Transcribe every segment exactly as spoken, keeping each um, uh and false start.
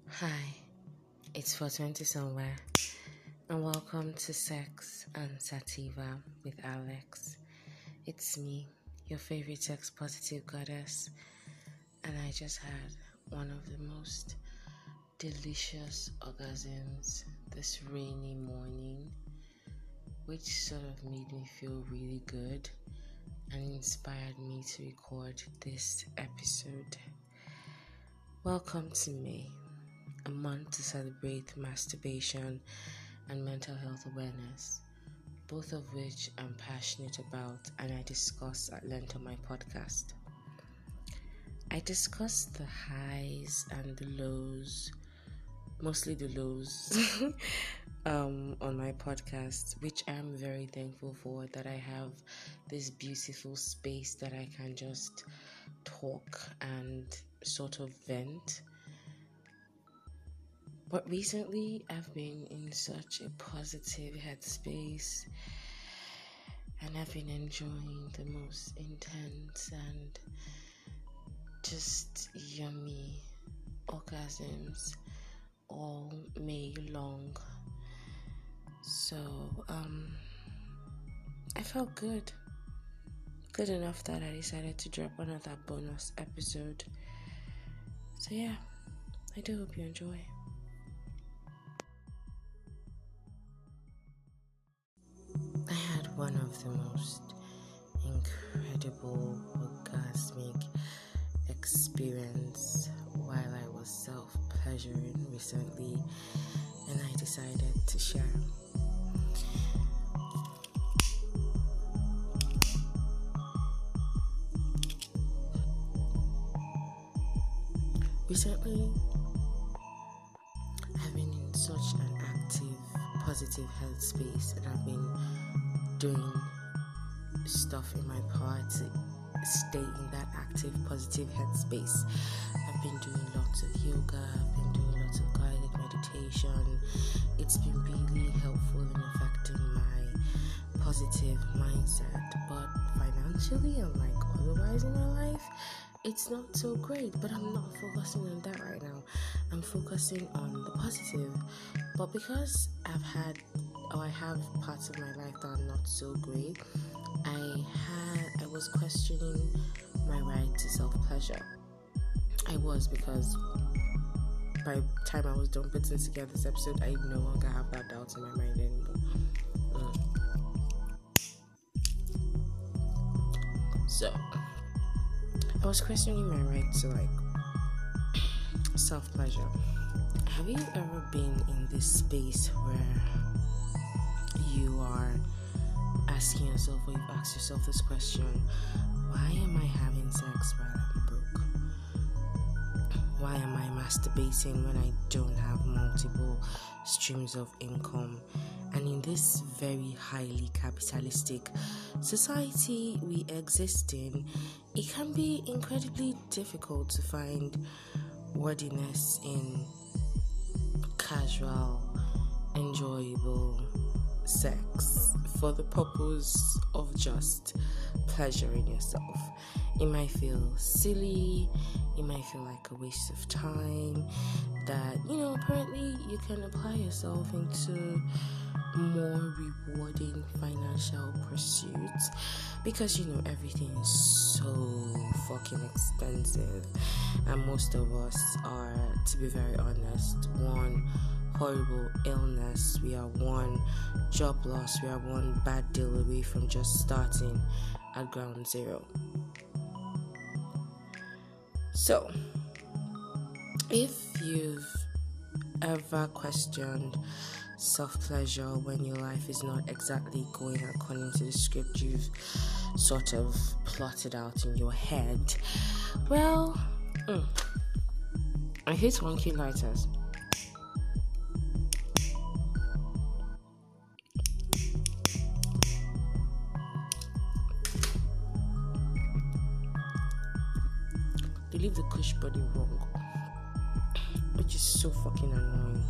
Hi, it's four twenty somewhere, and welcome to Sex and Sativa with Alex. It's me, your favorite sex positive goddess, and I just had one of the most delicious orgasms this rainy morning, which sort of made me feel really good and inspired me to record this episode. Welcome to May, a month to celebrate masturbation and mental health awareness, both of which I'm passionate about and I discuss at length on my podcast. I discuss the highs and the lows, mostly the lows, um, on my podcast, which I'm very thankful for, that I have this beautiful space that I can just talk and sort of vent. But recently, I've been in such a positive headspace, and I've been enjoying the most intense and just yummy orgasms all May long. So, um, I felt good. Good enough that I decided to drop another bonus episode. So yeah, I do hope you enjoy. I had one of the most incredible orgasmic experience while I was self-pleasuring recently, and I decided to share. Recently, I've been in such an active, positive headspace, and I've been doing stuff in my power to stay in that active, positive headspace. I've been doing lots of yoga, I've been doing lots of guided meditation. It's been really helpful in affecting my positive mindset, but financially and like otherwise in my life, it's not so great. But I'm not focusing on that right now. I'm focusing on the positive. But because I've had or I have parts of my life that are not so great, I had I was questioning my right to self-pleasure. I was, because by the time I was done putting together this episode, I no longer have that doubt in my mind anymore. Mm. So I was questioning my right to like self-pleasure. Have you ever been in this space where you are asking yourself, or you've asked yourself this question: why am I having sex while I'm broke? Why am I masturbating when I don't have multiple streams of income? And in this very highly capitalistic society we exist in, it can be incredibly difficult to find worthiness in casual, enjoyable sex for the purpose of just pleasuring yourself. It might feel silly, it might feel like a waste of time, that, you know, apparently you can apply yourself into more rewarding financial pursuits, because, you know, everything is so fucking expensive, and most of us are, to be very honest, one horrible illness, we are one job loss, we are one bad deal away from just starting at ground zero. So, if you've ever questioned self-pleasure when your life is not exactly going according to the script you've sort of plotted out in your head, well, mm, I hate wonky lighters. They leave the cush body wrong, which is so fucking annoying.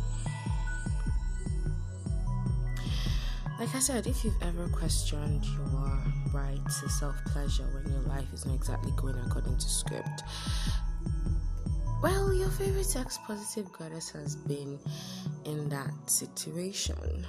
Like I said, if you've ever questioned your right to self-pleasure when your life is not exactly going according to script, Well, your favorite sex positive goddess has been in that situation.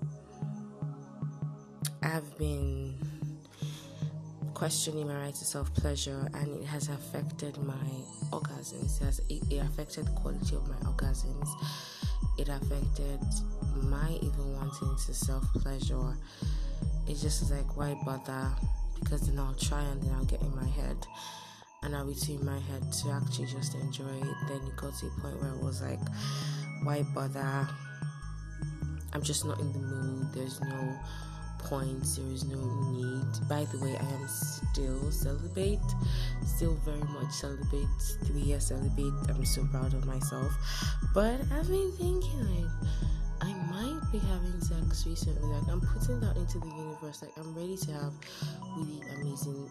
I've been questioning my right to self-pleasure, and it has affected my orgasms. It, has, it, it affected the quality of my orgasms. It affected my even wanting to self-pleasure. It's just like, why bother? Because then I'll try and then I'll get in my head, and I'll be too in my head to actually just enjoy it. Then it got to a point where I was like, why bother? I'm just not in the mood. There's no point, there is no need. By the way, I am still celibate, still very much celibate, three years celibate. I'm so proud of myself. But I've been thinking, like, I might be having sex recently. Like, I'm putting that into the universe. Like, I'm ready to have really amazing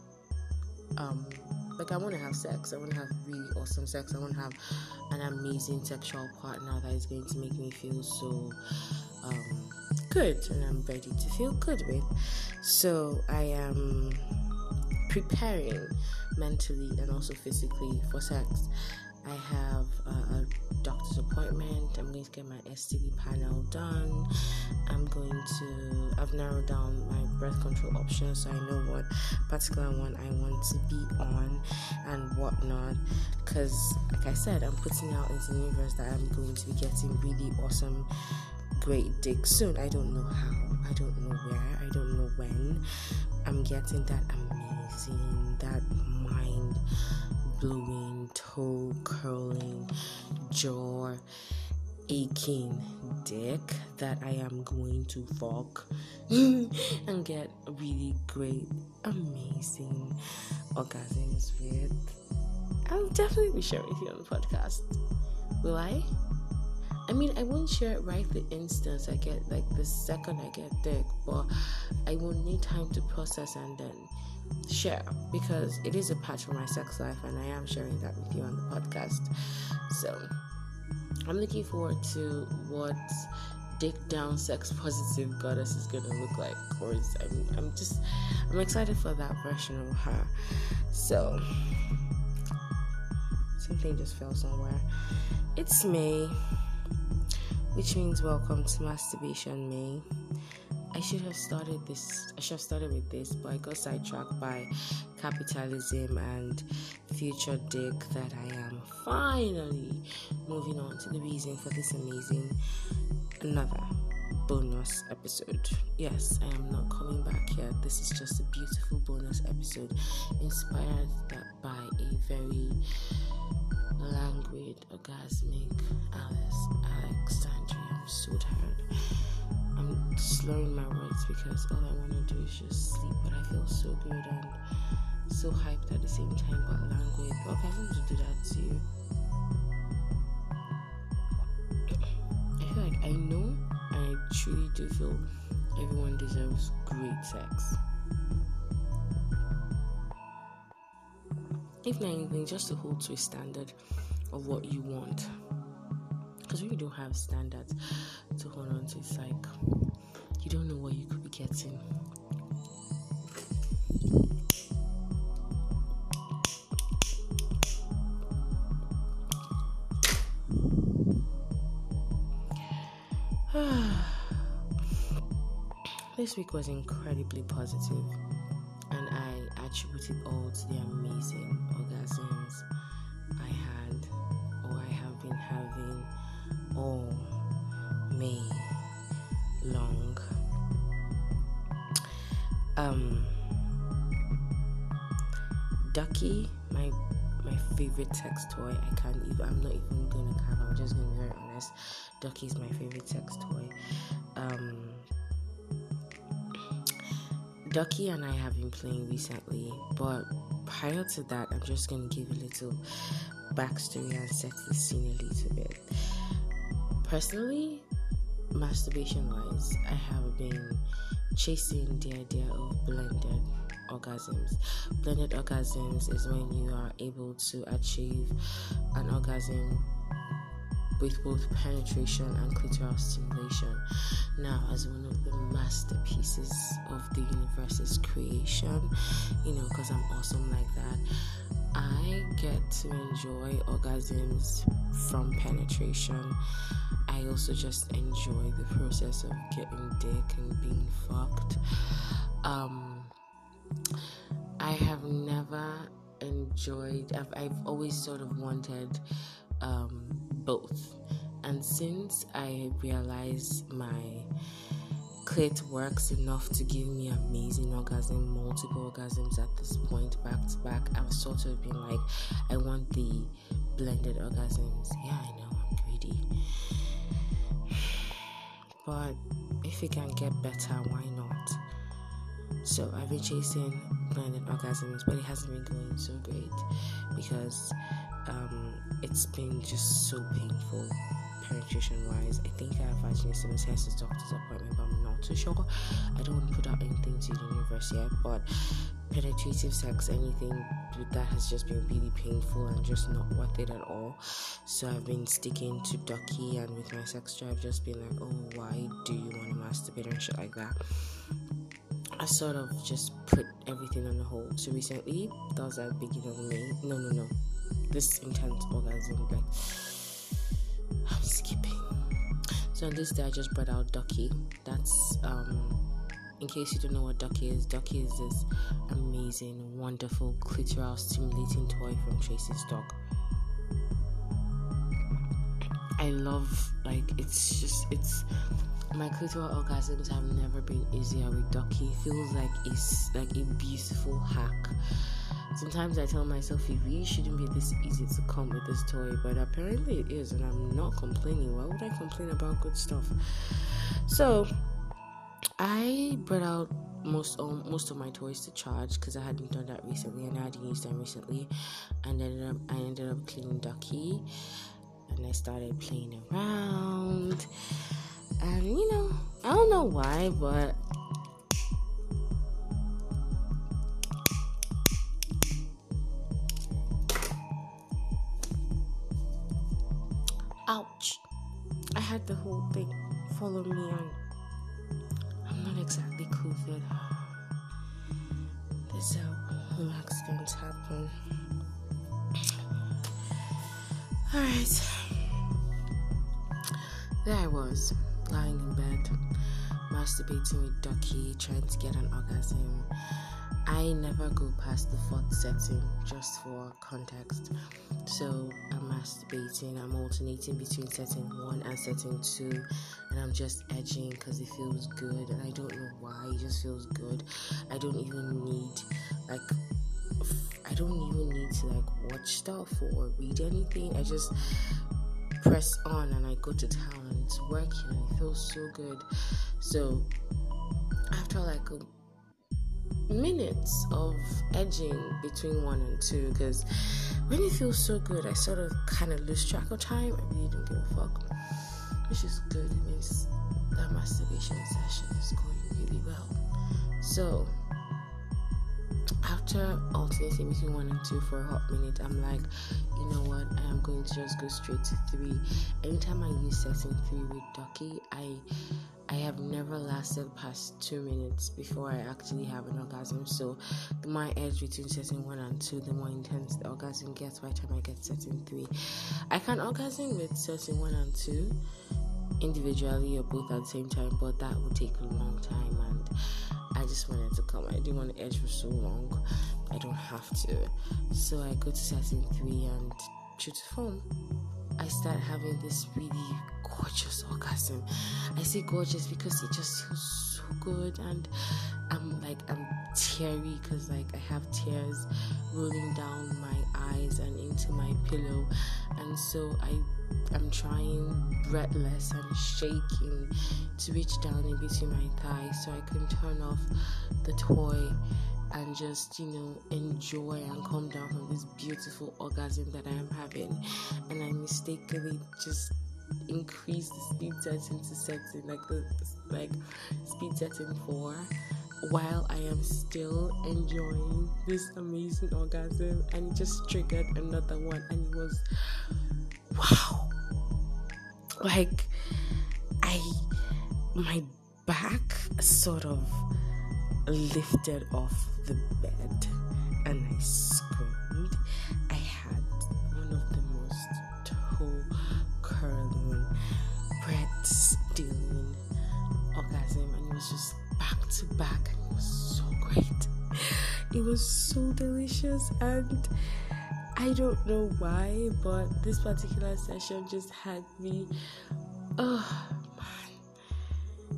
um like I want to have sex. I want to have really awesome sex. I want to have an amazing sexual partner that is going to make me feel so um good, and I'm ready to feel good with. So I am preparing mentally and also physically for sex. I have uh, a doctor's appointment. I'm going to get my S T D panel done. I'm going to, I've narrowed down my birth control options, so I know what particular one I want to be on and whatnot. Because, like I said, I'm putting out into the universe that I'm going to be getting really awesome, great dick soon. I don't know how, I don't know where, I don't know when. I'm getting that amazing, that mind blowing, toe curling, jaw aching dick that I am going to fuck and get really great, amazing orgasms with. I'll definitely be sharing with you on the podcast. Will I? I mean, I won't share it right the instant I get, like the second I get dick, but I will need time to process and then share, because it is a part of my sex life and I am sharing that with you on the podcast. So I'm looking forward to what dick down sex positive goddess is gonna look like, or is, I'm, I'm just I'm excited for that version of her. So something just fell somewhere. It's May, which means welcome to Masturbation May. I should have started this, I should have started with this, but I got sidetracked by capitalism and future dick that I am finally moving on to the reason for this amazing, another bonus episode. Yes, I am not coming back here. This is just a beautiful bonus episode inspired by a very languid, orgasmic Alice Alexandria. I'm so tired. I'm slurring my words because all I want to do is just sleep, but I feel so good and so hyped at the same time, but languid. Okay, I'm going to do that to you. I feel like I know, and I truly do feel everyone deserves great sex. If not anything, just to hold to a standard of what you want. Because when you don't have standards to hold on to, it's like you don't know what you could be getting. This week was incredibly positive, and I attribute it all to the amazing orgasms I had, or I have been having all May long. Um, Ducky, my my favorite sex toy. I can't even. I'm not even gonna have. I'm just gonna be very honest. Ducky is my favorite sex toy. Um, Ducky and I have been playing recently, but prior to that, I'm just gonna give a little backstory and set the scene a little bit. Personally, masturbation-wise, I have been chasing the idea of blended orgasms. Blended orgasms is when you are able to achieve an orgasm with both penetration and clitoral stimulation. Now, as one of the masterpieces of the universe's creation, you know, because I'm awesome like that, I get to enjoy orgasms from penetration. I also just enjoy the process of getting dick and being fucked. Um, I have never enjoyed, I've, I've always sort of wanted um, both. And since I realized my clit works enough to give me amazing orgasm, multiple orgasms at this point, back to back, I've sort of been like, I want the blended orgasms. Yeah, I know, I'm greedy. But if it can get better, why not? So I've been chasing blended orgasms, but it hasn't been going so great because um, it's been just so painful penetration wise. I think I have vaginismus doctor's appointment, but I'm not too sure. I don't want to put out anything to the universe yet, but penetrative sex, anything with that has just been really painful and just not worth it at all. So I've been sticking to ducky, and with my sex drive just being like, oh, why do you want to masturbate and shit like that? I sort of just put everything on the hold. So recently, that was at the beginning of May. No, no, no. This intense orgasm, like, I'm skipping. So on this day, I just brought out Ducky. That's, um, in case you don't know what Ducky is, Ducky is this amazing, wonderful, clitoral stimulating toy from Tracy's dog. I love, like, it's just, it's, my clitoral orgasms have never been easier with Ducky. It feels like it's like a beautiful hack. Sometimes I tell myself it really shouldn't be this easy to come with this toy, but apparently it is, and I'm not complaining. Why would I complain about good stuff? So I brought out most um, most of my toys to charge because I hadn't done that recently, and I hadn't used them recently. And then um, I ended up cleaning Ducky, and I started playing around. And you know, I don't know why, but ouch, I had the whole thing follow me, and I'm not exactly COVID. This is how accidents happen. Alright, there I was, lying in bed, masturbating with Ducky, trying to get an orgasm. I never go past the fourth setting, just for context. So I'm masturbating, I'm alternating between setting one and setting two, and I'm just edging because it feels good, and I don't know why, it just feels good. I don't even need, like, I don't even need to, like, watch stuff or read anything. I just press on and I go to town, and it's working, and it feels so good. So after like a minutes of edging between one and two, because when it feels so good, I sort of kind of lose track of time. I really don't give a fuck, which is good. It means that masturbation session is going really well. So after alternating between one and two for a hot minute, I'm like, you know what, I am going to just go straight to three. Anytime I use setting three with Ducky, I I have never lasted past two minutes before I actually have an orgasm. So the more I edge between setting one and two, the more intense the orgasm gets by the time I get setting three. I can orgasm with setting one and two individually or both at the same time, but that would take a long time, and I just wanted to come. I didn't want to edge for so long. I don't have to. So I go to setting three, and true to form, I start having this really gorgeous orgasm. I say gorgeous because it just feels so good, and I'm like, I'm teary because like I have tears rolling down my eyes and into my pillow, and so I I'm trying breathless and shaking to reach down in between my thighs so I can turn off the toy and just, you know, enjoy and come down from this beautiful orgasm that I am having. And I mistakenly just increase the speed setting to setting like the like speed setting four, while I am still enjoying this amazing orgasm, and it just triggered another one, and it was wow. Like I my back sort of lifted off the bed and I screamed. it was so delicious, and I don't know why, but this particular session just had me, oh man,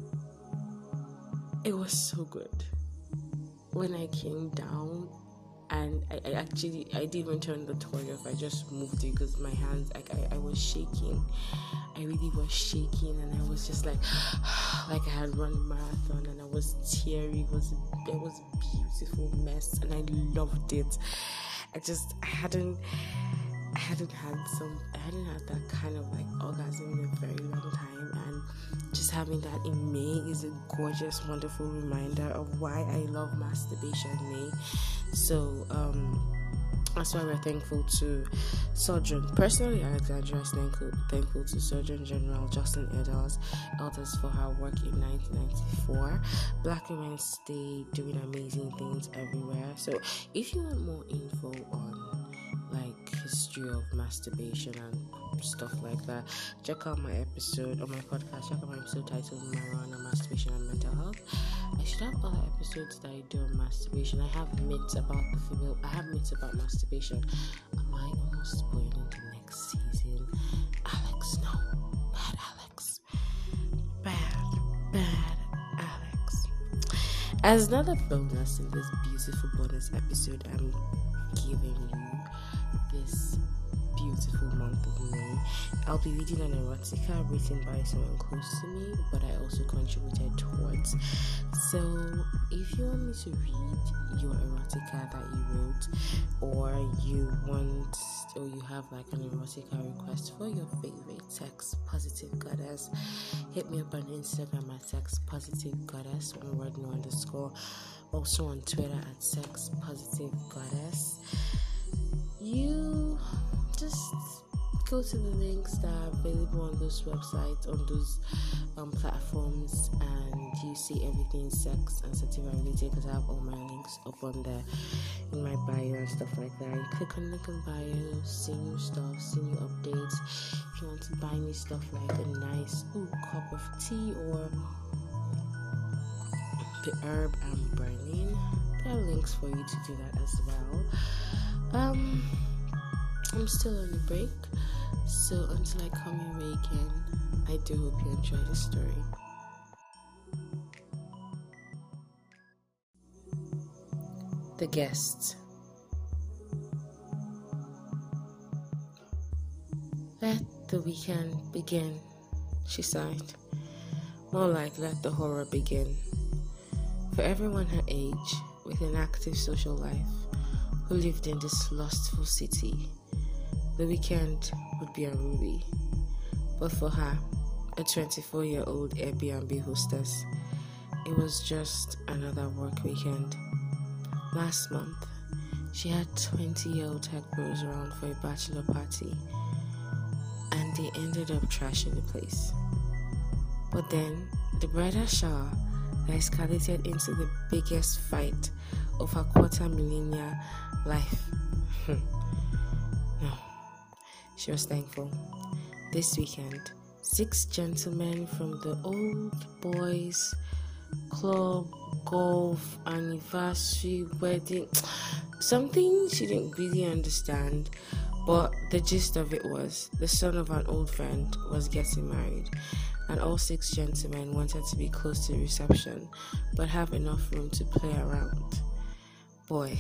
it was so good. When I came down, and I, I actually, I didn't even turn the toy off, I just moved it because my hands, like I, I was shaking, I really was shaking, and I was just like, like I had run a marathon, and I was teary, it was, it was a beautiful mess, and I loved it. I just, I hadn't, I hadn't had some, I hadn't had that kind of like orgasm in a very long time, and just having that in May is a gorgeous, wonderful reminder of why I love masturbation in May. So, um, that's why we're thankful to Surgeon, personally Alexandra is thankful, thankful to Surgeon General Jocelyn Elders, Elders for her work in nineteen ninety-four. Black women stay doing amazing things everywhere. So if you want more info on like history of masturbation and stuff like that, check out my episode on my podcast. Check out my episode titled Marijuana, Masturbation and Mental Health. I should have other episodes that I do on masturbation. I have myths about the female. I have myths about masturbation. Am I almost spoiling the next season? Alex, no. Bad Alex. Bad, bad Alex. As another bonus in this beautiful bonus episode, I'm giving you this beautiful month of May. I'll be reading an erotica written by someone close to me, but I also contributed towards. So if you want me to read your erotica that you wrote, or you want, or you have like an erotica request for your favorite sex positive goddess, hit me up on Instagram at sex positive goddess, one word, no underscore. Also on Twitter at sex positive goddess. You just go to the links that are available on those websites, on those um, platforms, and you see everything sex and sativa related, because I have all my links up on there in my bio and stuff like that. You click on the link in bio, see new stuff, see new updates. If you want to buy me stuff like a nice ooh, cup of tea or the herb I'm burning, there are links for you to do that as well. Um, I'm still on the break, so until I come your way again, I do hope you enjoy the story. The guest. Let the weekend begin, she sighed. More like let the horror begin. For everyone her age, with an active social life, who lived in this lustful city, the weekend would be a ruby. But for her, a twenty-four-year-old Airbnb hostess, it was just another work weekend. Last month, she had twenty-year-old tech bros around for a bachelor party, and they ended up trashing the place. But then, the bridal shower that escalated into the biggest fight of her quarter millennia life. No, she was thankful. This weekend, six gentlemen from the old boys club, golf, anniversary, wedding, something she didn't really understand, but the gist of it was the son of an old friend was getting married, and all six gentlemen wanted to be close to the reception but have enough room to play around. Boy,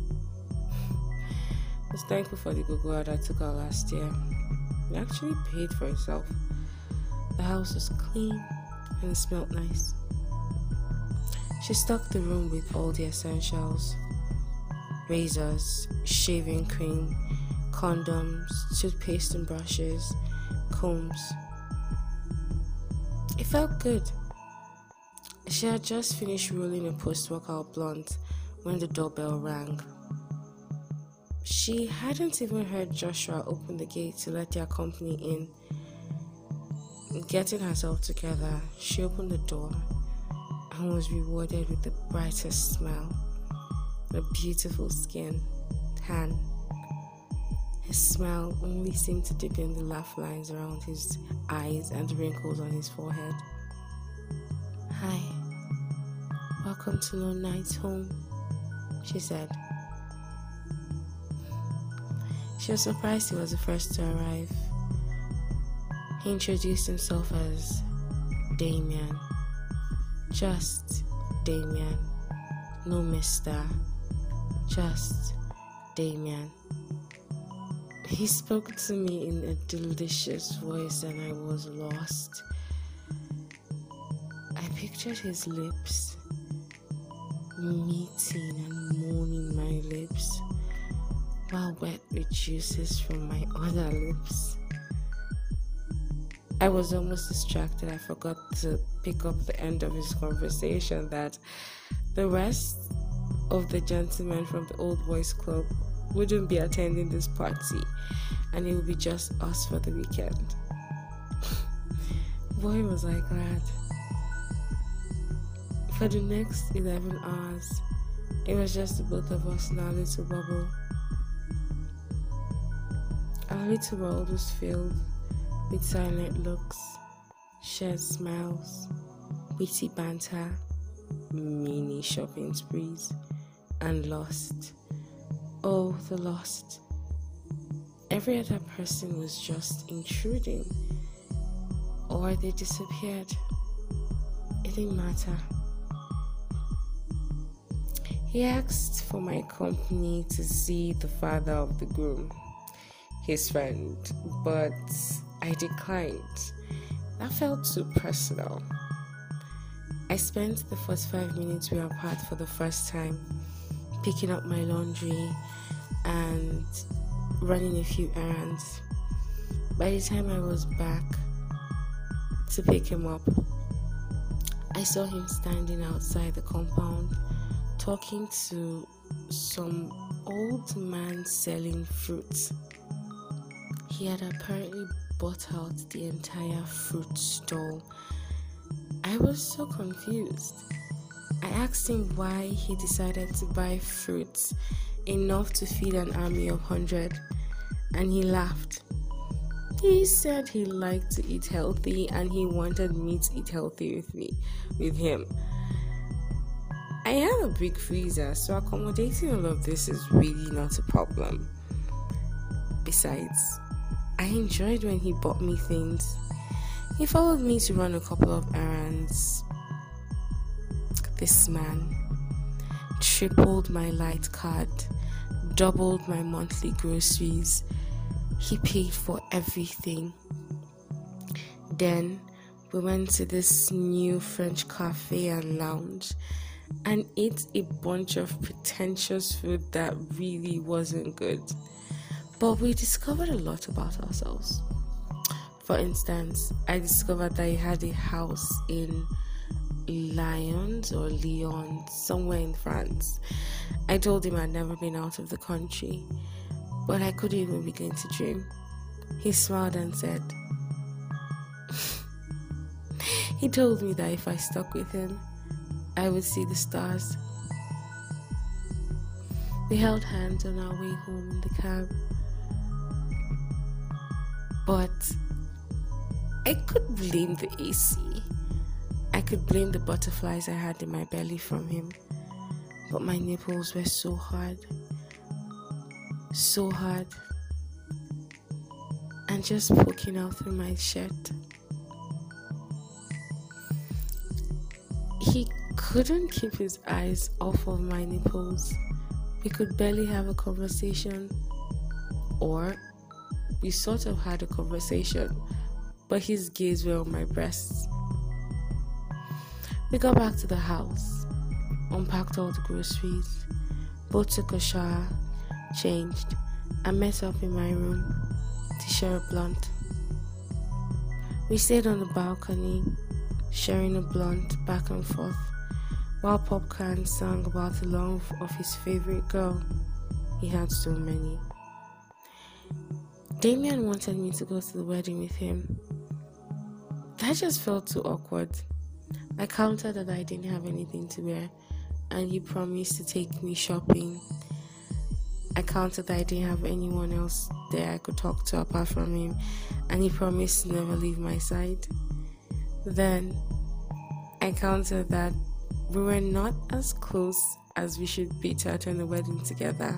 I was thankful for the go-go that I took out last year. It actually paid for itself. The house was clean and it smelled nice. She stocked the room with all the essentials: razors, shaving cream, condoms, toothpaste and brushes, combs. It felt good. She had just finished rolling a post-workout blunt when the doorbell rang. She hadn't even heard Joshua open the gate to let their company in. Getting herself together, she opened the door and was rewarded with the brightest smile, a beautiful skin, tan. His smile only seemed to deepen the laugh lines around his eyes and the wrinkles on his forehead. Hi, welcome to Lone Night's home. she said. She was surprised he was the first to arrive. He introduced himself as Damien. Just Damien. No mister. Just Damien. He spoke to me in a delicious voice and I was lost. I pictured his lips meeting and moaning my lips while wet with juices from my other lips. I was almost distracted. I forgot to pick up the end of his conversation that the rest of the gentlemen from the old boys club wouldn't be attending this party and it would be just us for the weekend. Boy, was I glad. For the next eleven hours, it was just the both of us in our little bubble. Our little world was filled with silent looks, shared smiles, witty banter, mini shopping sprees, and lost. Oh, the lost. Every other person was just intruding, or they disappeared. It didn't matter. He asked for my company to see the father of the groom, his friend, but I declined. That felt too personal. I spent the first five minutes we were apart for the first time, picking up my laundry and running a few errands. By the time I was back to pick him up, I saw him standing outside the compound talking to some old man selling fruit. He had apparently bought out the entire fruit stall. I was so confused. I asked him why he decided to buy fruits enough to feed an army of hundred, and he laughed. He said he liked to eat healthy and he wanted me to eat healthy with me, with him. I have a big freezer, so accommodating all of this is really not a problem. Besides, I enjoyed when he bought me things. He followed me to run a couple of errands. This man tripled my light card, doubled my monthly groceries. He paid for everything. Then we went to this new French cafe and lounge and ate a bunch of pretentious food that really wasn't good. But we discovered a lot about ourselves. For instance, I discovered that he had a house in Lyons or Lyon, somewhere in France. I told him I'd never been out of the country, but I couldn't even begin to dream. He smiled and said, he told me that if I stuck with him, I would see the stars. We held hands on our way home in the cab. But I could blame the A C. I could blame the butterflies I had in my belly from him. But my nipples were so hard. So hard. And just poking out through my shirt. He couldn't keep his eyes off of my nipples. We could barely have a conversation. Or we sort of had a conversation, but his gaze were on my breasts. We got back to the house, unpacked all the groceries, both took a shower, changed, and met up in my room to share a blunt. We stayed on the balcony, sharing a blunt back and forth, while Popcorn sang about the love of his favorite girl. He had so many. Damien wanted me to go to the wedding with him. That just felt too awkward. I countered that I didn't have anything to wear, and he promised to take me shopping. I countered that I didn't have anyone else there I could talk to apart from him, and he promised to never leave my side. Then I countered that we were not as close as we should be to attend the wedding together.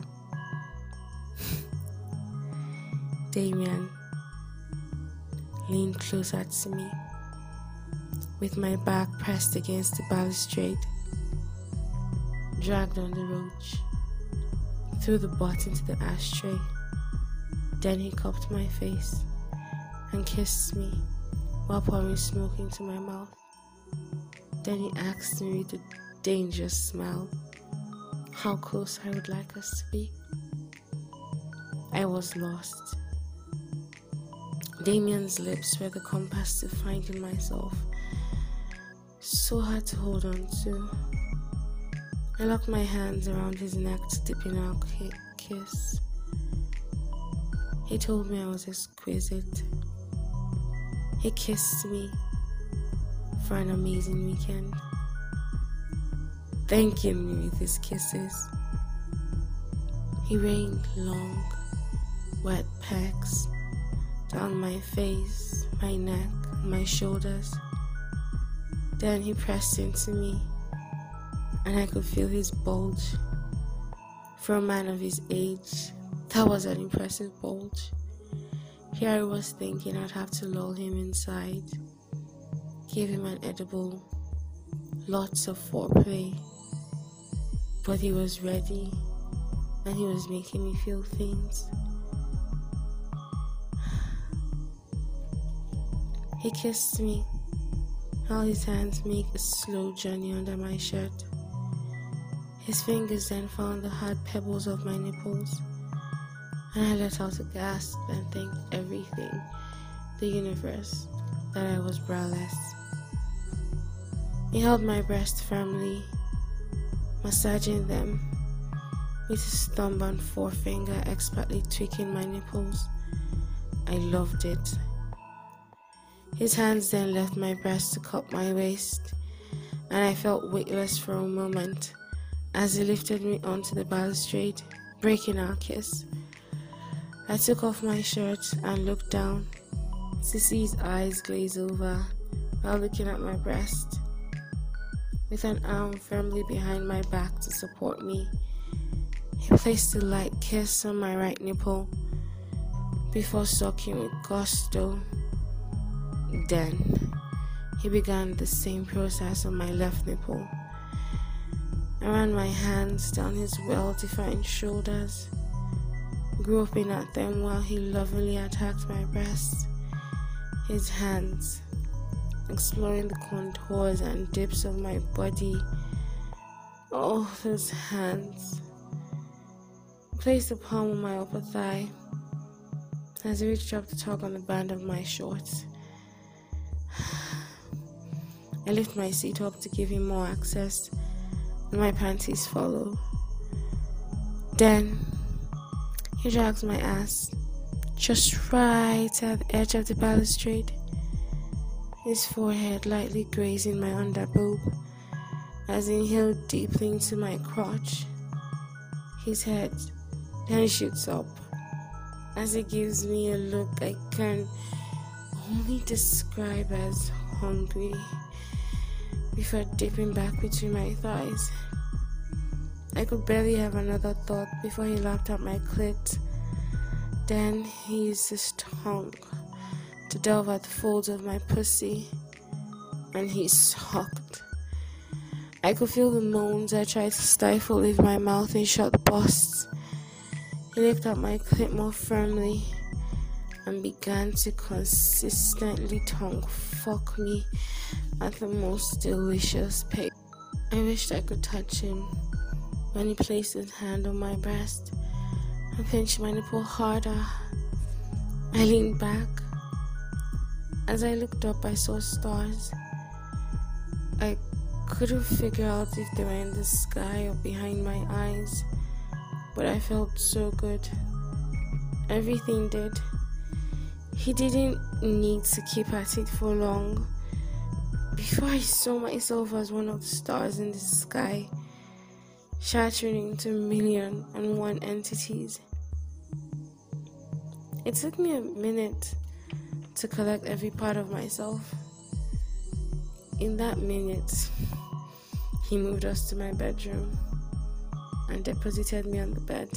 Damien leaned closer to me, with my back pressed against the balustrade, dragged on the roach, threw the butt into the ashtray. Then he cupped my face and kissed me while pouring smoke into my mouth. Then he asked me with a dangerous smile how close I would like us to be. I was lost. Damien's lips were the compass to finding myself, so hard to hold on to. I locked my hands around his neck to dip in our kiss. He told me I was exquisite. He kissed me for an amazing weekend, thanking me with his kisses. He rained long, wet pecks down my face, my neck, my shoulders. Then he pressed into me, and I could feel his bulge. For a man of his age, that was an impressive bulge. Here I was thinking I'd have to lull him inside, give him an edible, lots of foreplay. But he was ready, and he was making me feel things. He kissed me, while his hands made a slow journey under my shirt. His fingers then found the hard pebbles of my nipples, and I let out a gasp and thanked everything, the universe, that I was braless. He held my breasts firmly, massaging them with his thumb and forefinger expertly tweaking my nipples. I loved it. His hands then left my breast to cup my waist, and I felt weightless for a moment as he lifted me onto the balustrade, breaking our kiss. I took off my shirt and looked down to see his eyes glaze over while looking at my breast. With an arm firmly behind my back to support me, he placed a light kiss on my right nipple before sucking with gusto. Then he began the same process on my left nipple. I ran my hands down his well-defined shoulders, groping at them while he lovingly attacked my breast, his hands exploring the contours and dips of my body. Oh, those hands. He placed the palm on my upper thigh as he reached up to tug on the band of my shorts. I lift my seat up to give him more access, and my panties follow. Then he drags my ass just right at the edge of the balustrade, his forehead lightly grazing my underboob as he inhaled deeply into my crotch. His head then shoots up as he gives me a look I can only describe as hungry, before dipping back between my thighs. I could barely have another thought before he lapped at my clit. Then he used his tongue to delve at the folds of my pussy, and he sucked. I could feel the moans I tried to stifle with my mouth in shut bursts. He licked at my clit more firmly and began to consistently tongue fuck me at the most delicious pace. I wished I could touch him when he placed his hand on my breast and pinched my nipple harder. I leaned back. As I looked up, I saw stars. I couldn't figure out if they were in the sky or behind my eyes, but I felt so good. Everything did. He didn't need to keep at it for long before I saw myself as one of the stars in the sky, shattering into a million and one entities. It took me a minute to collect every part of myself. In that minute, he moved us to my bedroom. and deposited me on the bed.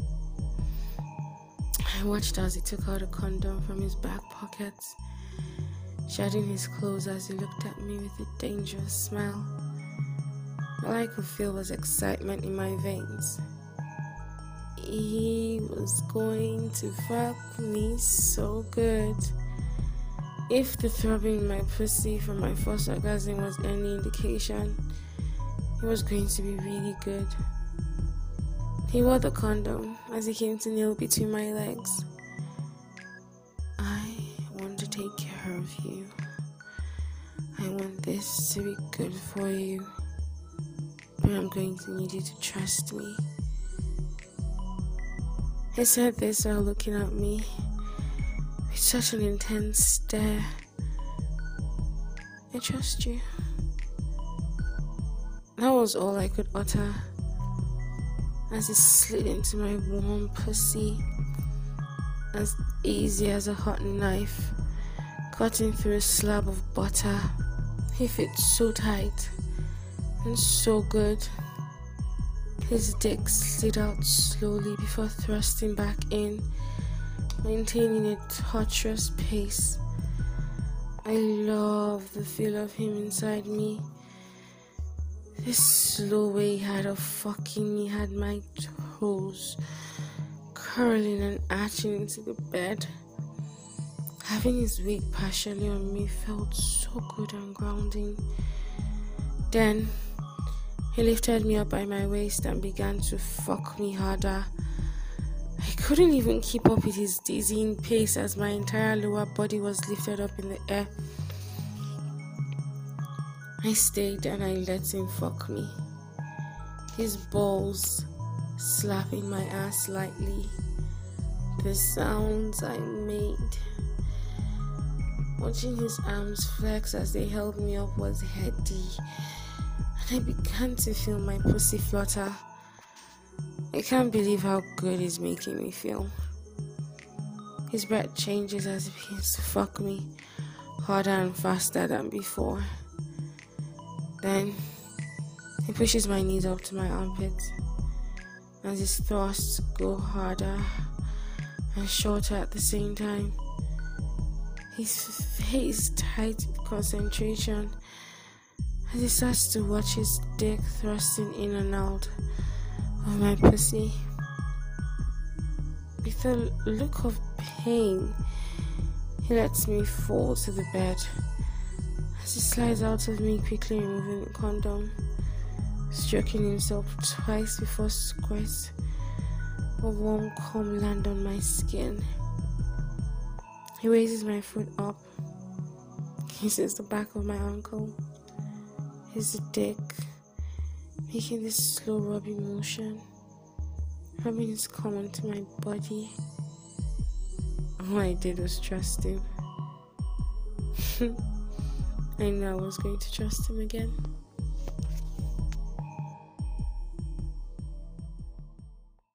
I watched as he took out a condom from his back pocket, shedding his clothes as he looked at me with a dangerous smile. All I could feel was excitement in my veins. He was going to fuck me so good. If the throbbing in my pussy from my first orgasm was any indication, it was going to be really good. He wore the condom as he came to kneel between my legs. I want to take care of you. I want this to be good for you. But I'm going to need you to trust me. He said this while looking at me with such an intense stare. I trust you. That was all I could utter as it slid into my warm pussy, as easy as a hot knife cutting through a slab of butter. He fit so tight and so good. His dick slid out slowly before thrusting back in, maintaining a torturous pace. I love the feel of him inside me. This slow way he had of fucking me had my toes curling and arching into the bed. Having his weight partially on me felt so good and grounding. Then he lifted me up by my waist and began to fuck me harder. I couldn't even keep up with his dizzying pace as my entire lower body was lifted up in the air. I stayed and I let him fuck me, his balls slapping my ass lightly. The sounds I made watching his arms flex as they held me up was heady, and I began to feel my pussy flutter. I can't believe how good he's making me feel. His breath changes as he begins to fuck me harder and faster than before. Then he pushes my knees up to my armpits as his thrusts go harder and shorter at the same time. His face tight with concentration as he starts to watch his dick thrusting in and out of my pussy. With a look of pain, he lets me fall to the bed as he slides out of me, quickly removing the condom, stroking himself twice before squirts of warm cum land on my skin. He raises my foot up, kisses the back of my ankle, his dick, making this slow rubbing motion, rubbing his cum onto my body. All I did was trust him. I knew I was going to trust him again.